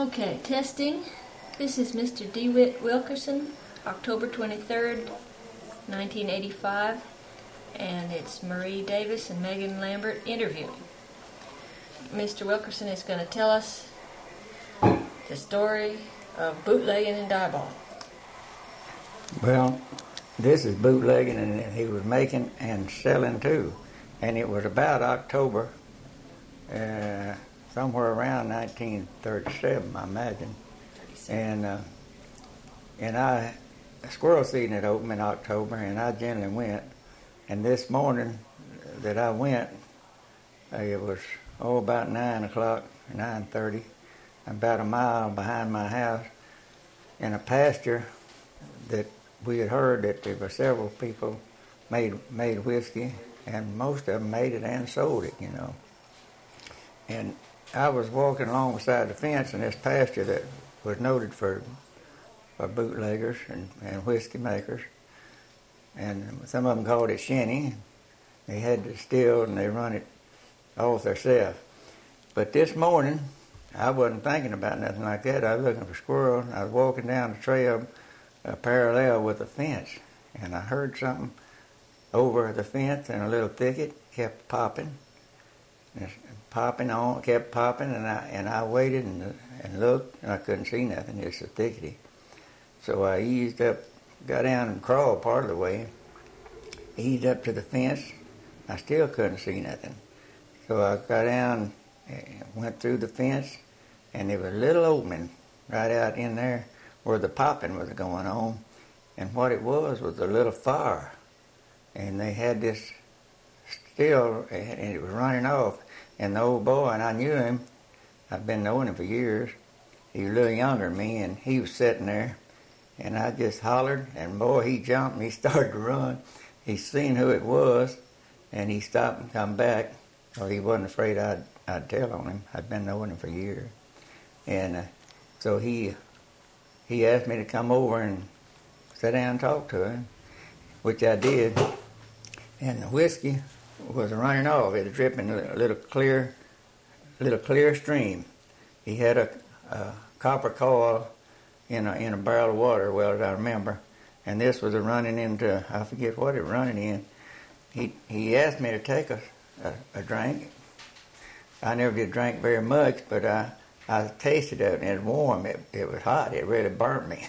Okay, testing. This is Mr. DeWitt Wilkerson, October 23rd, 1985, and it's Marie Davis and Megan Lambert interviewing. Mr. Wilkerson is going to tell us the story of bootlegging and Diboll. Well, this is bootlegging, and he was making and selling too. And it was about October, somewhere around 1937, I imagine. And squirrel season had opened in October, and I generally went. And this morning that I went, it was about 9 o'clock, 9:30, about a mile behind my house, in a pasture that we had heard that there were several people made whiskey, and most of them made it and sold it, And I was walking along beside the fence in this pasture that was noted for bootleggers and whiskey makers. And some of them called it shinny. They had it distilled and they run it off themselves. But this morning, I wasn't thinking about nothing like that. I was looking for squirrels. I was walking down the trail parallel with the fence, and I heard something over the fence in a little thicket. Kept popping, and kept popping, and I waited and looked, and I couldn't see nothing. It's so thickety. So I eased up, got down and crawled part of the way, eased up to the fence. I still couldn't see nothing. So I got down, went through the fence, and there was a little opening right out in there where the popping was going on. And what it was a little fire. And they had this still, and it was running off. And the old boy, and I knew him, I've been knowing him for years. He was a little younger than me, and he was sitting there. And I just hollered, and boy, he jumped and he started to run. He seen who it was, and he stopped and come back. Well, he wasn't afraid I'd tell on him. I'd been knowing him for years. And so he asked me to come over and sit down and talk to him, which I did. And the whiskey was running off. It was dripping a little clear stream. He had a copper coil in a barrel of water, well as I remember, and this was running into, I forget what it was running in. He asked me to take a drink. I never did drink very much, but I tasted it, and it was warm. It was hot. It really burnt me.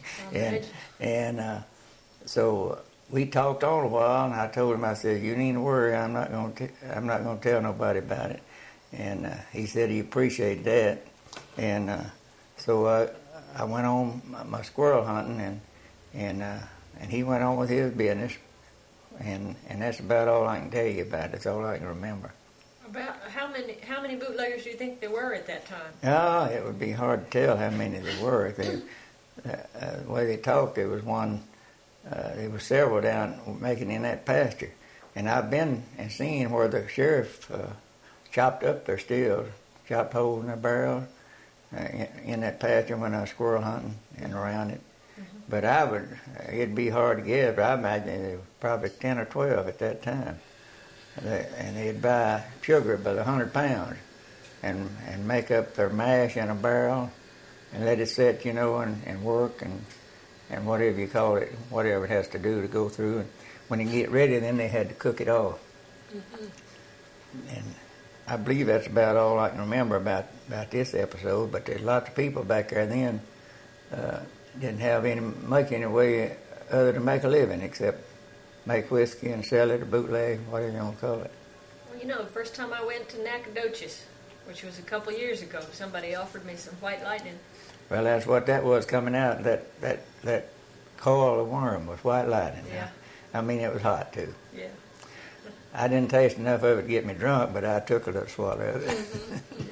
So we talked all a while, and I told him, I said, "You needn't worry. I'm not going to tell nobody about it." And he said he appreciated that. And so I went on my squirrel hunting, and he went on with his business. And that's about all I can tell you about it. That's all I can remember. About how many bootleggers do you think there were at that time? Oh, it would be hard to tell how many there were. The way they talked, there was one. There were several down making in that pasture, and I've been and seen where the sheriff chopped up their stills, chopped holes in their barrels in that pasture when I was squirrel hunting and around it. Mm-hmm. But it'd be hard to guess, but I imagine there were probably 10 or 12 at that time. And they'd buy sugar by the 100 pounds and make up their mash in a barrel and let it sit, and work and whatever you call it, whatever it has to do to go through. And when you get ready, then they had to cook it off. Mm-hmm. And I believe that's about all I can remember about this episode, but there's lots of people back there then didn't have much any way other than make a living except make whiskey and sell it or bootleg, whatever you want to call it. Well, the first time I went to Nacogdoches, which was a couple years ago, somebody offered me some White Lightning. Well, that's what that was coming out. That coil of worm was White Lightning. Yeah. I mean, it was hot, too. Yeah. I didn't taste enough of it to get me drunk, but I took a little swallow of it. Mm-hmm.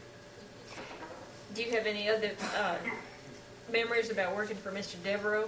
Do you have any other memories about working for Mr. Devereaux?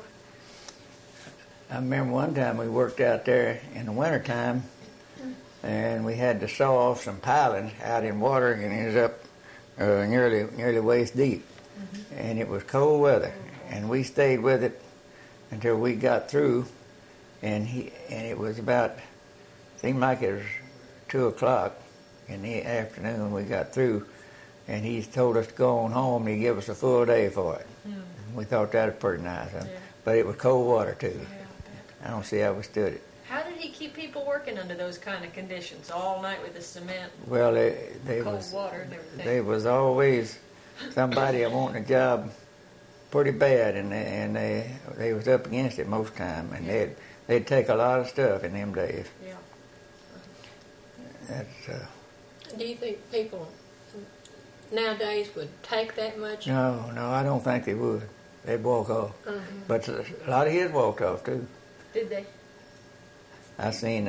I remember one time we worked out there in the wintertime, and we had to saw off some pilings out in water, and it was up nearly waist deep. Mm-hmm. And it was cold weather, and we stayed with it until we got through, and it was seemed like it was 2 o'clock in the afternoon when we got through, and he told us to go on home, and he gave us a full day for it. Mm. We thought that was pretty nice, huh? Yeah. But it was cold water, too. Yeah, I bet. I don't see how we stood it. How did he keep people working under those kind of conditions all night with the cement, Well, cold water, and everything? there was always somebody wanting a job pretty bad, and they was up against it most time, and they'd take a lot of stuff in them days. Yeah. That's Do you think people nowadays would take that much? no, I don't think they would. They'd walk off. Mhm. But a lot of his walked off too. Did they? I seen.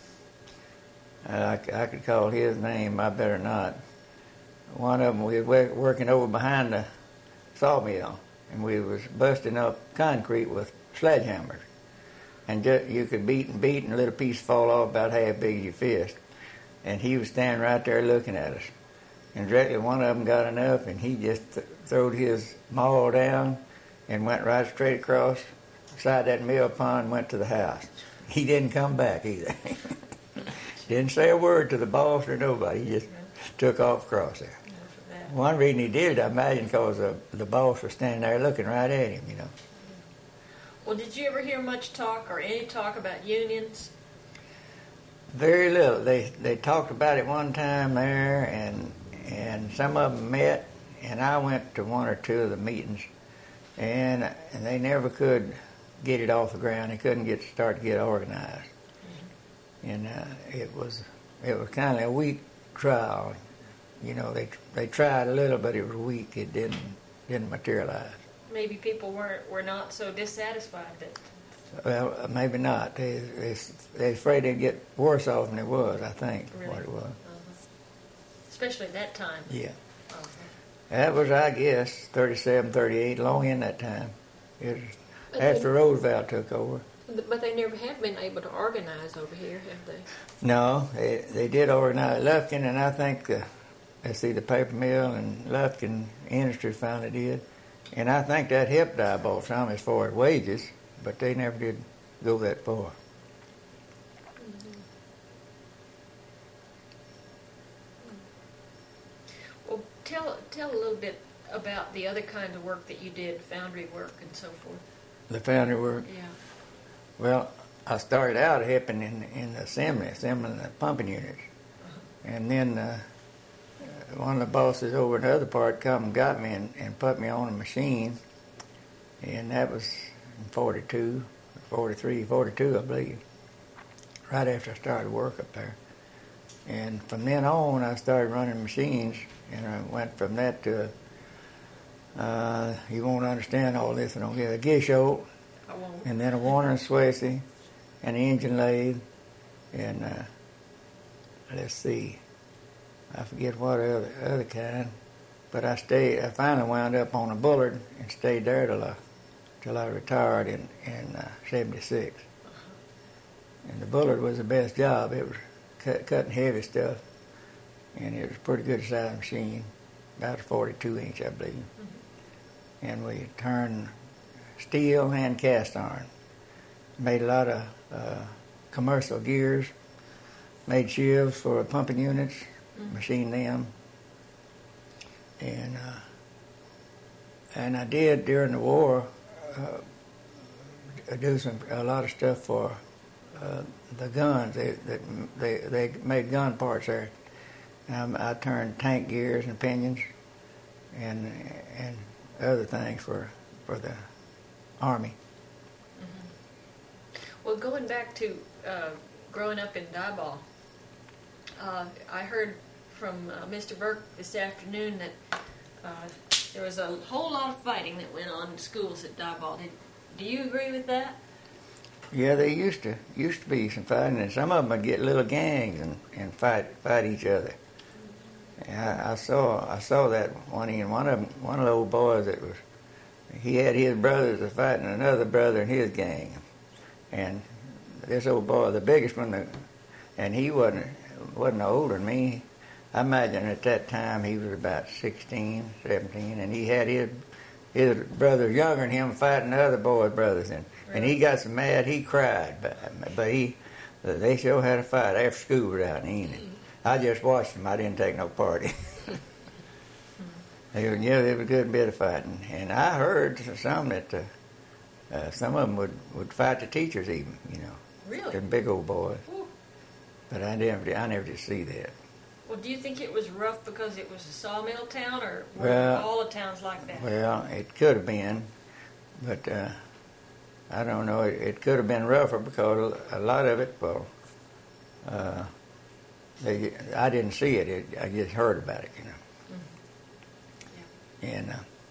I could call his name. I better not. One of them, we was working over behind the sawmill, and we was busting up concrete with sledgehammers, and you could beat, and a little piece fall off about half big as your fist. And he was standing right there looking at us. And directly one of them got enough, and he just throwed his maul down and went right straight across beside that mill pond and went to the house. He didn't come back either. Didn't say a word to the boss or nobody. He just took off across there. One reason he did it, I imagine, because the boss was standing there looking right at him, you know. Well, did you ever hear much talk or any talk about unions? Very little. They talked about it one time there, and some of them met, and I went to one or two of the meetings, and they never could get it off the ground. They couldn't start to get organized, and it was kind of a weak trial. You know, they tried a little, but it was weak. It didn't materialize. Maybe people were not so dissatisfied that. Well, maybe not. They afraid they'd get worse off than it was, I think, Really? what it was. Especially at that time. Yeah. Uh-huh. That was, I guess, 37, 38, long in that time. It was But after Roosevelt took over. But they never have been able to organize over here, have they? No, they did organize Lufkin, and I think the paper mill and Lufkin Industry finally did. And I think that helped Diboll some as far as wages, but they never did go that far. Well, tell a little bit about the other kind of work that you did, foundry work and so forth. The foundry work. Yeah. Well, I started out helping in the assembling the pumping units. And then one of the bosses over in the other part come and got me and put me on a machine. And that was in 42, 43, 42, I believe, right after I started work up there. And from then on, I started running machines, and I went from that to, you won't understand all this, I don't get a Gisholt, I won't. and then a Warner and Swayze, and an engine lathe, and let's see, I forget what other kind, but I finally wound up on a Bullard and stayed there till I retired in 76. And the Bullard was the best job. It was cutting heavy stuff, and it was a pretty good sized machine, about a 42-inch, I believe. Mm-hmm. And we turned steel and cast iron. Made a lot of commercial gears, made sheaves for pumping units, machined them, and I did during the war do a lot of stuff for the guns. They made gun parts there. I turned tank gears and pinions and other things for the Army. Mm-hmm. Well, going back to growing up in Diboll, I heard from Mr. Burke this afternoon that there was a whole lot of fighting that went on in schools at Diboll. Do you agree with that? Yeah, they used to be some fighting, and some of them would get little gangs and fight each other. And I saw that one of the old boys that was, he had his brothers fighting another brother in his gang, and this old boy, the biggest one, and he wasn't older than me. I imagine at that time he was about 16, 17, and he had his brothers younger than him fighting the other boys' brothers, and he got so mad he cried. But they sure had a fight after school was out in the evening. I just watched them. I didn't take no part in it. There was a good bit of fighting, and I heard some that some of them would fight the teachers even, Really? them big old boys. Ooh. But I never did see that. Well, do you think it was rough because it was a sawmill town, or were Well, all the towns like that? Well, it could have been, but I don't know. It could have been rougher because a lot of it, well, I didn't see it. I just heard about it, Mm-hmm.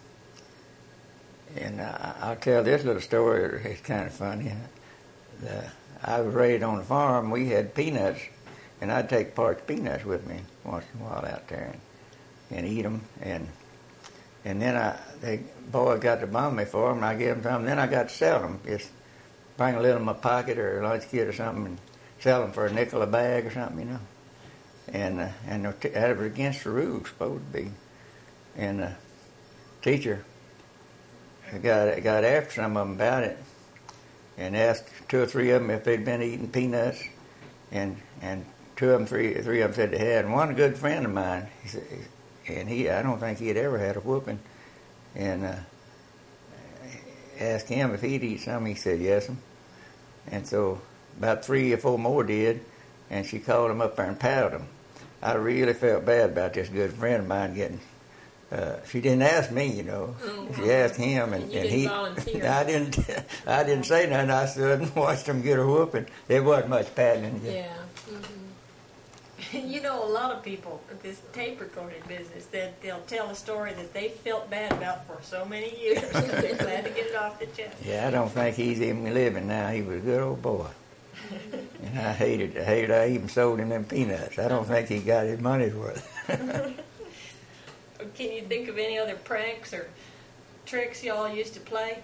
And I'll tell this little story. It's kind of funny. I was raised on a farm. We had peanuts, and I'd take parts of peanuts with me once in a while out there and eat them. And then the boy got to bum me for them, and I gave them some. And then I got to sell them. Just bring a little in my pocket or a lunch kit or something and sell them for a nickel a bag or something, And that was against the rules, supposed to be. And the teacher got after some of them about it and asked 2 or 3 of them if they'd been eating peanuts. And 2 of them, 3 of them said they had. And one a good friend of mine, he said, and I don't think he had ever had a whooping. And asked him if he'd eat some. He said yes. And so about 3 or 4 more did, and she called him up there and patted him. I really felt bad about this good friend of mine getting. She didn't ask me, Oh, She asked him, and you didn't he. volunteer. I didn't say nothing. I stood and watched him get a whooping. There wasn't much patting. Yeah. You know, a lot of people at this tape recording business, they'll tell a story that they felt bad about for so many years. They're glad to get it off the chest. Yeah, I don't think he's even living now. He was a good old boy. And I hated. I even sold him them peanuts. I don't think he got his money's worth. Can you think of any other pranks or tricks y'all used to play?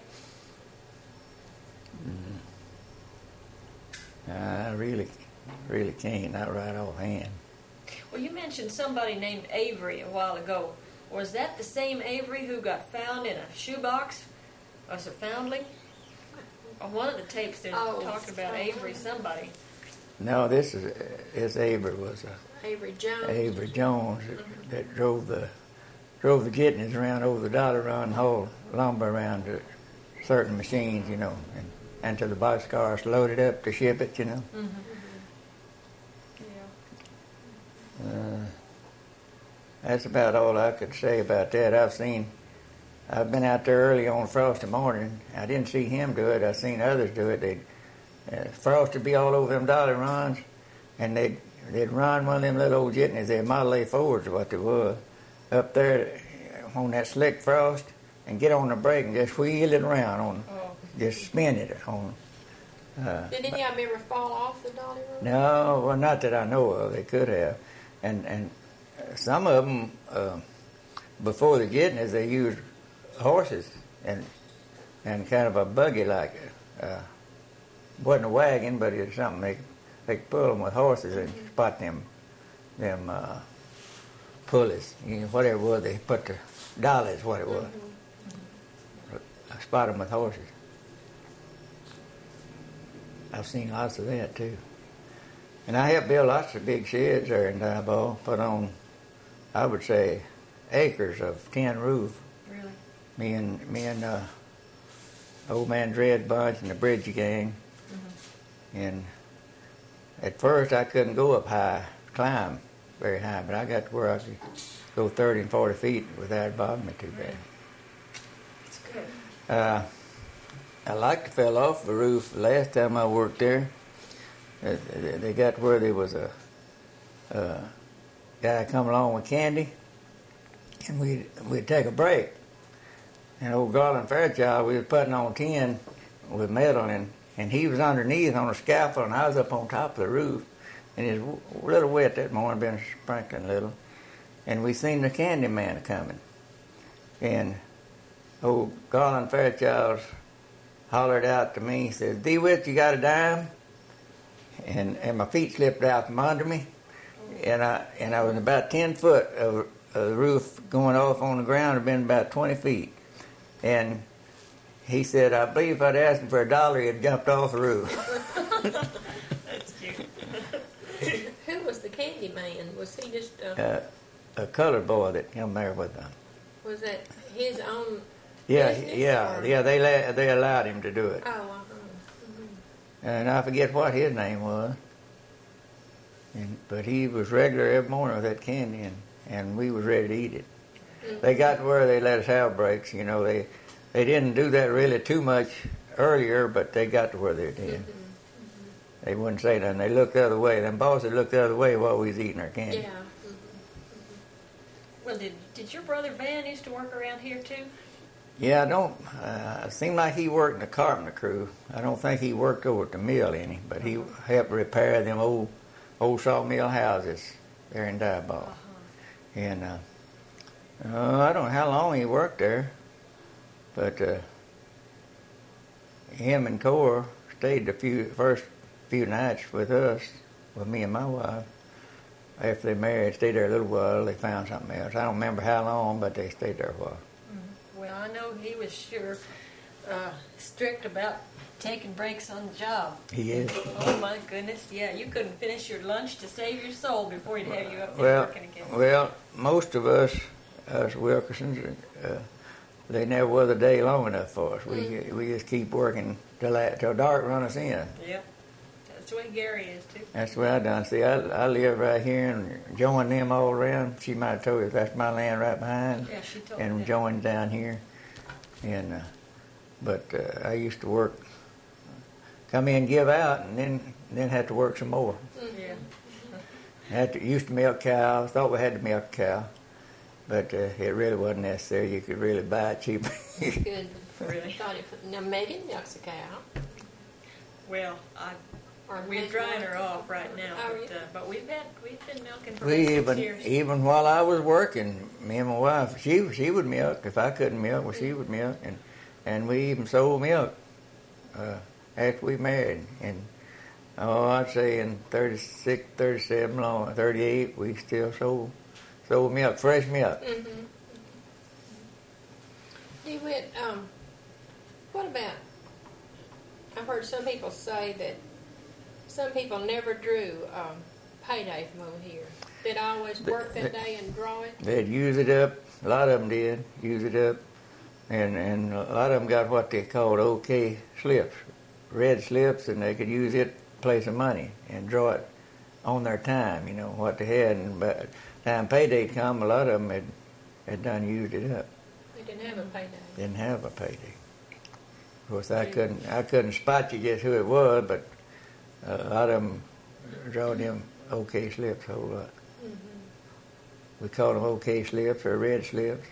I really can't. Not right offhand. Well, you mentioned somebody named Avery a while ago. Was that the same Avery who got found in a shoebox as a foundling? On one of the tapes, there's talking about Avery somebody. No, this Avery was Avery Jones. Avery Jones that drove the jitneys around over the Dollar Run, hauled lumber around to certain machines, and to the boxcars loaded up to ship it, Mm-hmm. Yeah. That's about all I could say about that. I've been out there early on frosty morning. I didn't see him do it. I seen others do it. Frost would be all over them dolly runs, and they'd run one of them little old jitneys. They're Model A Fords, what they was, up there on that slick frost, and get on the brake and just wheel it around just spin it on. Did any of them ever fall off the dolly road? No, well, not that I know of. They could have, and some of them before the jitneys they used horses and kind of a buggy like wasn't a wagon, but it was something they could pull them with horses and spot them pulleys, whatever it was. They put the dollies, what it was. I spot them with horses. I've seen lots of that too, and I helped build lots of big sheds there in Diboll. Put on, I would say, acres of tin roof. Really? Me and Old Man Dread bunch and the Bridge Gang. Mm-hmm. And at first I couldn't go up high, climb very high, but I got to where I could go 30 and 40 feet without it bothering me too bad. That's good. I like to fell off the roof the last time I worked there. They got where there was a guy come along with candy, and we'd take a break. And old Garland Fairchild, we was putting on tin with metal, and he was underneath on a scaffold, and I was up on top of the roof. And it was a little wet that morning, been sprinkling a little. And we seen the candy man coming. And old Garland Fairchild hollered out to me, he said, "DeWitt, you got a dime?" And my feet slipped out from under me. And I was about 10 foot of the roof going off on the ground, had been about 20 feet. And he said, "I believe if I'd asked him for $1, he'd jumped off the roof." That's cute. Who was the candy man? Was he just... A colored boy that came there with them. Was that his own Yeah, business, yeah, or- yeah. They allowed him to do it, Oh, uh-huh. and I forget what his name was. But he was regular every morning with that candy, and we was ready to eat it. They got to where they let us have breaks. You know, they didn't do that really too much earlier, but they got to where they did. They wouldn't say nothing. They looked the other way. Them bosses looked the other way while we was eating our candy. Yeah. Well, did your brother Van used to work around here too? Yeah, I don't. It seemed like he worked in the carpenter crew. I don't think he worked over at the mill any, but he helped repair them old sawmill houses there in Diboll. And I don't know how long he worked there, but him and Cora stayed the first few nights with us, with me and my wife. After they married, stayed there a little while. They found something else. I don't remember how long, but they stayed there a while. Well, I know he was sure strict about taking breaks on the job. He is. Oh my goodness, yeah, you couldn't finish your lunch to save your soul before he'd have you up there Well, working again. well, most of us Wilkersons, they never was a day long enough for us. We just keep working till dark run us in. Yep, that's the way Gary is too. That's the way I done. See, I live right here and join them all around. She might have told you that's my land right behind. Yeah, she told me. And that. joined down here. And but I used to work, come in, give out, and then had to work some more. Yeah. Used to milk cows. Thought we had to milk a cow, but it really wasn't necessary. You could really buy it cheaper. Good. Really? Now Megan milks a cow. Well, we're drying her off right now, but we've been milking for about 6 years. Even while I was working, me and my wife, she would milk. If I couldn't milk, well, she would milk, and we even sold milk after we married. And I'd say in 36, 37, long, 38, we still sold milk, fresh milk. Mm-hmm. DeWitt, what about? I've heard some people say that some people never drew payday from over here. They'd always work that day and draw it. They'd use it up. A lot of them did use it up, and a lot of them got what they called OK slips, red slips, and they could use it to play some money and draw it on their time. You know what they had, and by the time payday come, a lot of them had done used it up. They didn't have a payday. Didn't have a payday. Of course, I couldn't spot you just who it was, but a lot of them draw them OK slips a whole lot. Mm-hmm. We call them OK slips or red slips.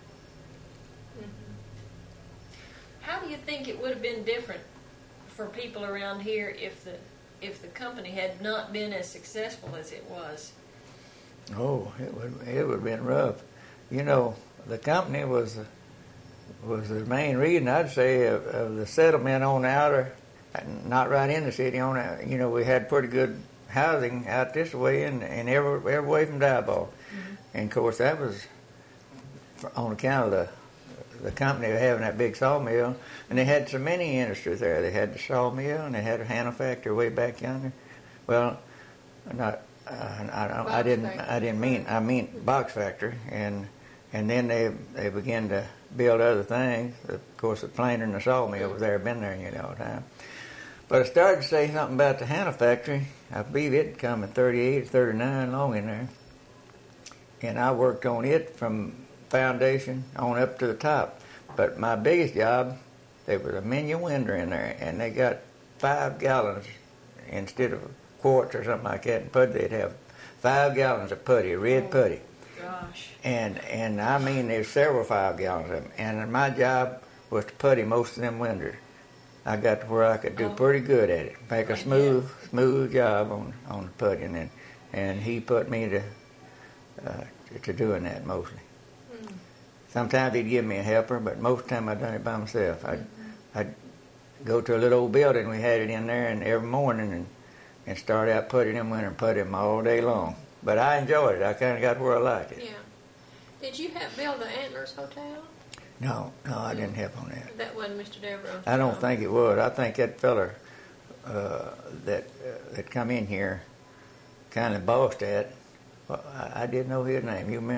How do you think it would have been different for people around here if the company had not been as successful as it was? Oh, it would have been rough. You know, the company was the main reason, I'd say, of the settlement on the outer, not right in the city. You know, we had pretty good housing out this way and every way from Diboll. Mm-hmm. And of course, that was on account of the company having that big sawmill, and they had so many industries there. They had the sawmill, and they had a Hannah factory way back yonder. Well, not. I didn't mean. I mean box factory, and then they began to build other things. Of course, the planer and the sawmill was there, been there all the time. But I started to say something about the Hannah factory. I believe it come in 38 or 39, long in there, and I worked on it from foundation on up to the top. But my biggest job, there was a minion window in there, and they got 5 gallons instead of quarts or something like that. And putty, they'd have 5 gallons of putty, red putty. Gosh. And I mean, there's several 5 gallons of them. And my job was to putty most of them windows. I got to where I could do pretty good at it, make a smooth job on the puttying, and he put me to doing that mostly. Sometimes he'd give me a helper, but most of the time I done it by myself. I'd go to a little old building we had it in there, and every morning and start out putting them in and put them all day long. But I enjoyed it. I kind of got where I liked it. Yeah. Did you help build the Antlers Hotel? No, I didn't help on that. That wasn't Mr. Devereaux's I don't job. think it was. I think that feller that come in here kind of bossed that. Well, I didn't know his name. You remember?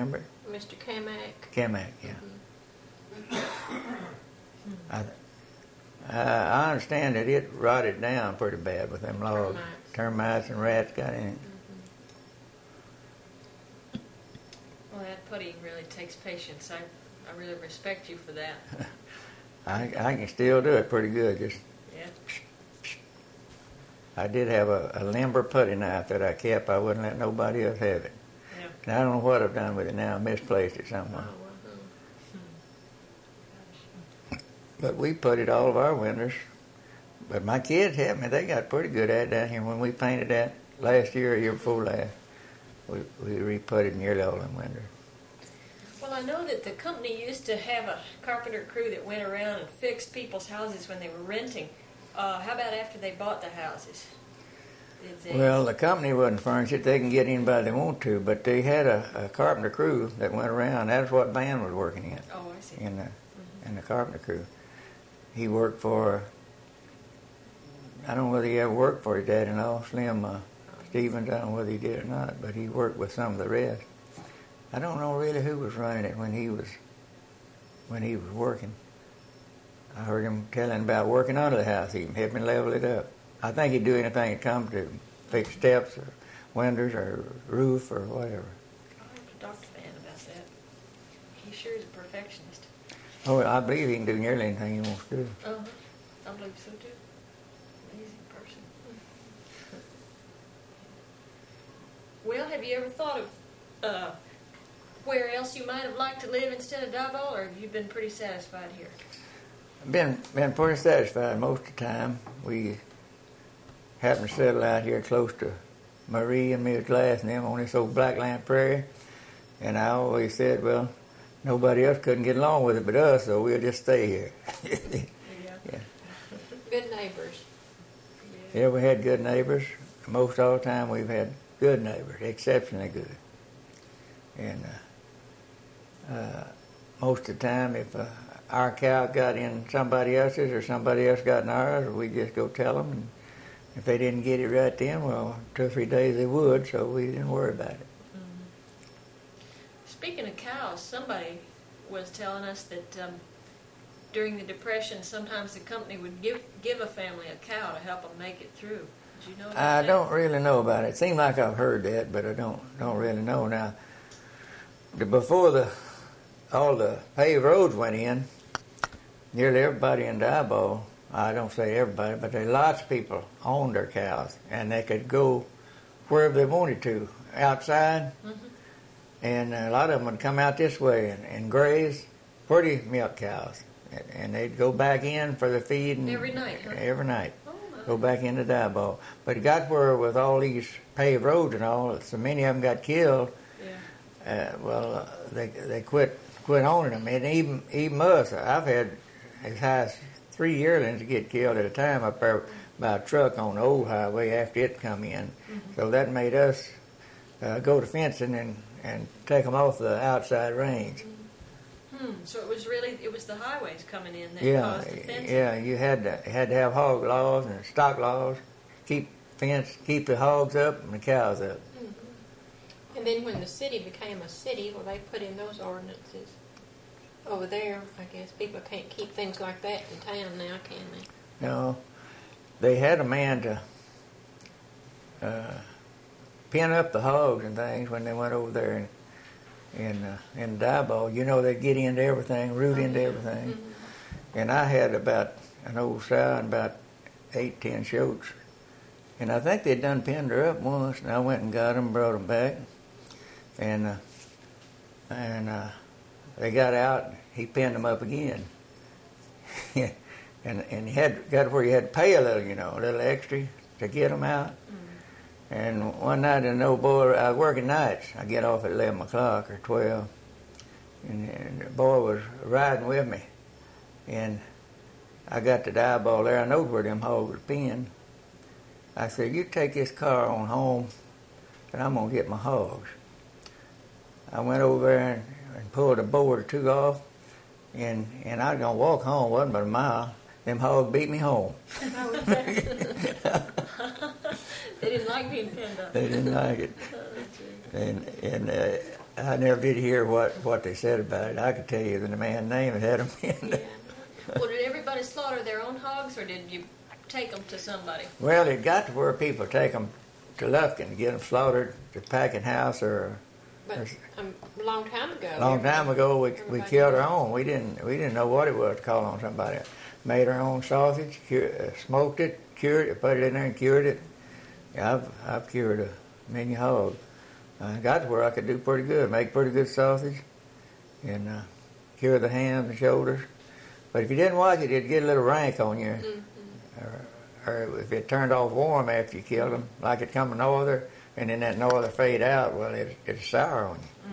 Mr. Kamak. Kamak, yeah. I understand that it rotted down pretty bad with them logs. Termites and rats got in it. Well, that putty really takes patience. I really respect you for that. I can still do it pretty good. Just Yeah. I did have a limber putty knife that I kept. I wouldn't let nobody else have it. Yeah. And I don't know what I've done with it now. I misplaced it somewhere. But we puttied all of our windows. But my kids helped me. They got pretty good at it down here. When we painted that last year or year before last, we re-puttied nearly all them windows. Well, I know that the company used to have a carpenter crew that went around and fixed people's houses when they were renting. How about after they bought the houses? Did they... Well, the company wouldn't furnish it. They can get anybody they want to, but they had a carpenter crew that went around. That's what Van was working in. Oh, I see. In the carpenter crew. He worked for, I don't know whether he ever worked for his dad and all, Slim Stevens. I don't know whether he did or not, but he worked with some of the rest. I don't know really who was running it when he was working. I heard him telling about working under the house, even helping level it up. I think he'd do anything to come to fix steps or windows or roof or whatever. I'll have to talk to Van about that. He sure is a perfectionist. Oh, I believe he can do nearly anything he wants to do. Uh-huh. I believe so too. Amazing person. Well, have you ever thought of where else you might have liked to live instead of Diboll, or have you been pretty satisfied here? Been pretty satisfied most of the time. We happened to settle out here close to Marie and Miss Glass and them on this old Blackland Prairie. And I always said, well, nobody else couldn't get along with it but us, so we'll just stay here. Yeah. Good neighbors. Yeah, we had good neighbors. Most all the time we've had good neighbors, exceptionally good. And most of the time if our cow got in somebody else's or somebody else got in ours, we just go tell them. And if they didn't get it right then, well, 2 or 3 days they would, so we didn't worry about it. Speaking of cows, somebody was telling us that during the Depression, sometimes the company would give a family a cow to help them make it through. Did you know about that? I don't really know about it. It seems like I've heard that, but I don't really know. Now, before all the paved roads went in, nearly everybody in Diboll, I don't say everybody, but there lots of people owned their cows, and they could go wherever they wanted to, outside. Mm-hmm. And a lot of them would come out this way and graze, pretty milk cows. And they'd go back in for the feed. And every night, huh? Every night. Oh, go back into Diboll. But it got where with all these paved roads and all, so many of them got killed. Yeah. They quit owning them. And even us, I've had as high as 3 yearlings get killed at a time up there by a truck on the old highway after it come in. Mm-hmm. So that made us go to fencing and take them off the outside range. So it was the highways coming in that caused the fencing? Yeah, you had to have hog laws and stock laws, keep the hogs up and the cows up. Mm-hmm. And then when the city became a city, well, they put in those ordinances. Over there, I guess people can't keep things like that in town now, can they? No, they had a man to pin up the hogs and things when they went over there in Diboll. You know, they'd get into everything, root into everything. Mm-hmm. And I had about an old sow and about 8-10 shoats. And I think they'd done pinned her up once, and I went and got them, brought them back. And they got out, he pinned them up again. and he got where you had to pay a little extra to get them out. And one night, an old boy, I was working nights. I get off at 11 o'clock or 12. And the boy was riding with me. And I got to Diboll there. I know where them hogs were pinned. I said, you take this car on home, and I'm going to get my hogs. I went over there and pulled a board or two off. And I was going to walk home. It wasn't but a mile. Them hogs beat me home. They didn't like being pinned up. They didn't like it. And I never did hear what they said about it. I could tell you the man's name that had them in. Yeah. Well, did everybody slaughter their own hogs, or did you take them to somebody? Well, it got to where people take them to Lufkin to get them slaughtered to packing house or. But a long time ago. Long time ago, we everybody killed did. our own. We didn't know what it was to call on somebody. Made our own sausage, smoked it, cured it, put it in there and cured it. Yeah, I've cured a many hogs. I got to where I could do pretty good, make pretty good sausage, and cure the hams and shoulders. But if you didn't watch it, it'd get a little rank on you. Mm-hmm. Or if it turned off warm after you killed them, like it come a norther, and then that norther fade out, well, it's sour on you.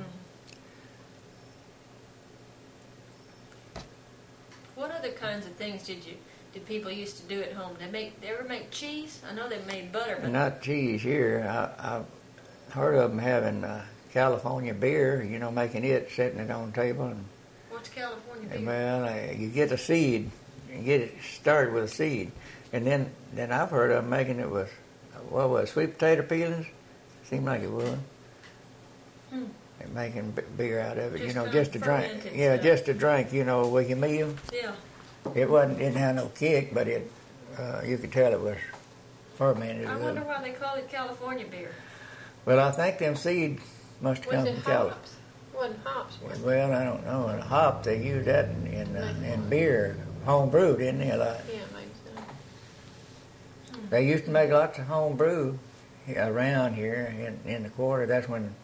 What other kinds of things did people used to do at home? They ever make cheese? I know they made butter, but Not cheese here. I've heard of them having California beer, making it, setting it on the table. And, what's California beer? well, you get a seed, you get it started with a seed. And then I've heard of them making it with, what was it, sweet potato peelings? Seemed like it was. And making beer out of it, Just just to drink. fermented Yeah, stuff. just to drink, with your meal. Yeah. It didn't have no kick, but you could tell it was fermented. I wonder why they call it California beer. Well, I think them seeds must Was come it from California. hops? Wasn't hops, was it? Well, I don't know. And hop, they use that in beer, home brew, didn't they? A lot. Yeah, maybe so. They used to make lots of home brew around here in the quarter. That's when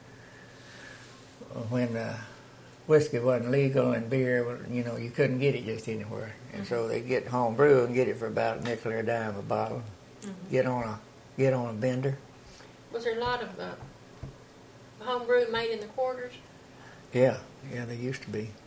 whiskey wasn't legal and beer, you couldn't get it just anywhere. And so they get home brew and get it for about a nickel or a dime a bottle. Get on a bender. Was there a lot of home brew made in the quarters? Yeah, they used to be.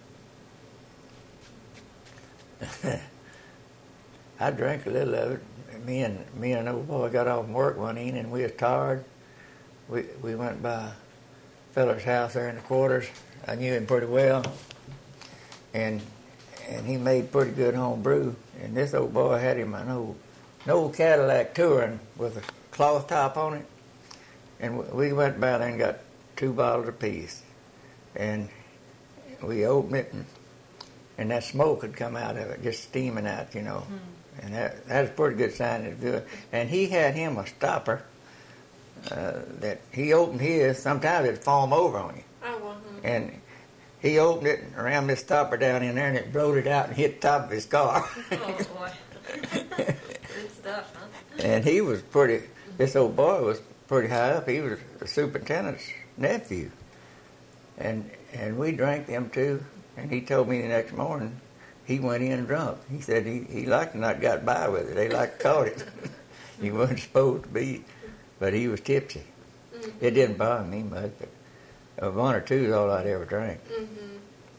I drank a little of it. Me and an old boy got off from work one evening and we was tired. We went by a feller's house there in the quarters. I knew him pretty well. And he made pretty good home brew. And this old boy had him an old Cadillac Touring with a cloth top on it. And we went by there and got 2 bottles apiece. And we opened it, and that smoke had come out of it, just steaming out, And that was a pretty good sign it was good. And he had him a stopper that he opened his. Sometimes it'd foam over on you. Oh, well, And he opened it and rammed this stopper down in there, and it blowed it out and hit the top of his car. Oh boy. Good stuff, huh? And this old boy was pretty high up. He was the superintendent's nephew. And we drank them too. And he told me the next morning he went in drunk. He said he liked to not got by with it. They like caught it. He wasn't supposed to be, but he was tipsy. It didn't bother me much, but 1 or 2 is all I'd ever drank. Mm-hmm.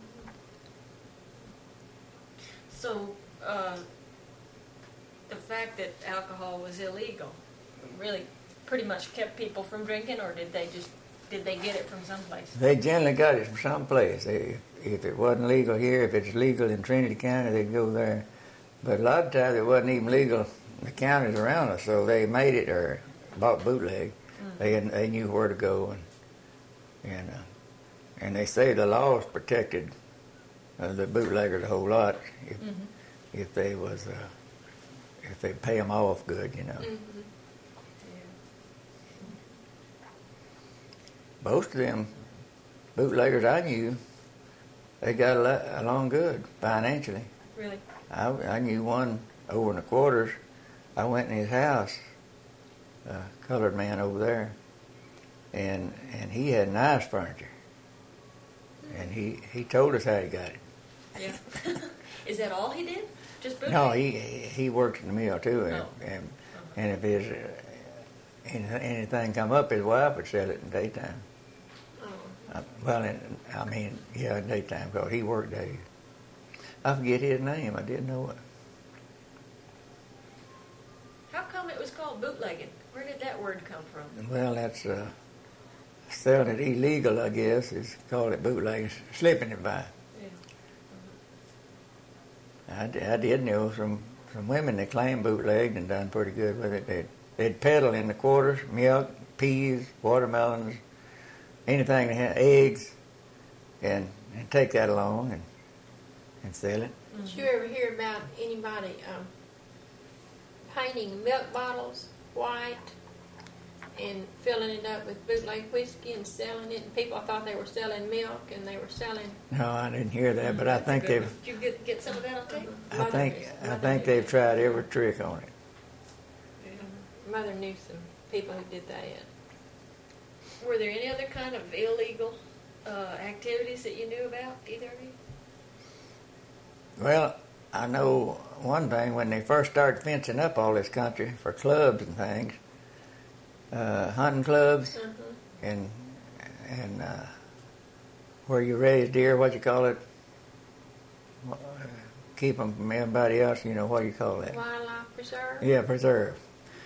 So, the fact that alcohol was illegal really pretty much kept people from drinking, or did they get it from someplace? They generally got it from someplace. If it wasn't legal here, if it's legal in Trinity County, they'd go there. But a lot of times it wasn't even legal in the counties around us, so they made it or bought bootleg. They knew where to go, and they say the laws protected the bootleggers a whole lot if they pay them off good, Mm-hmm. Most of them bootleggers I knew, they got along good financially. Really? I knew one over in the quarters. I went in his house, a colored man over there, and he had nice furniture. And he told us how he got it. Yeah. Is that all he did? Just bootleg? No, he worked in the mill too, and if his anything come up, his wife would sell it in daytime. In daytime, because he worked days. I forget his name. I didn't know it. How come it was called bootlegging? Where did that word come from? Well, that's selling it illegal, I guess. It's called it bootlegging, slipping it by. Yeah. I did know some women that claimed bootlegged and done pretty good with it. They'd peddle in the quarters, milk, peas, watermelons, anything they had, eggs, and take that along and sell it. Did you ever hear about anybody painting milk bottles white and filling it up with bootleg whiskey and selling it? And people thought they were selling milk, and they were selling. No, I didn't hear that, but I think they've. Did you get some of that on tape? I think they've tried every trick on it. Mother knew some people who did that. Were there any other kind of illegal activities that you knew about, either of you? Well, I know one thing, when they first started fencing up all this country for clubs and things, hunting clubs, and where you raise deer, what you call it, keep them from everybody else, what do you call that? Wildlife preserve? Yeah, preserve.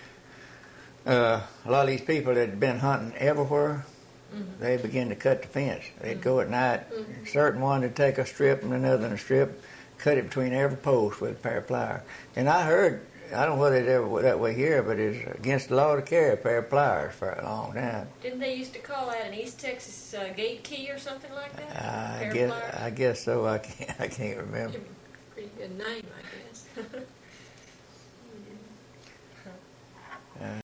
A lot of these people that had been hunting everywhere, they begin to cut the fence. They'd go at night, certain one would take a strip and another a strip, cut it between every post with a pair of pliers. And I heard, I don't know whether it's ever that way here, but it's against the law to carry a pair of pliers for a long time. Didn't they used to call that an East Texas gate key or something like that? I guess so. I can't remember. Pretty good name, I guess.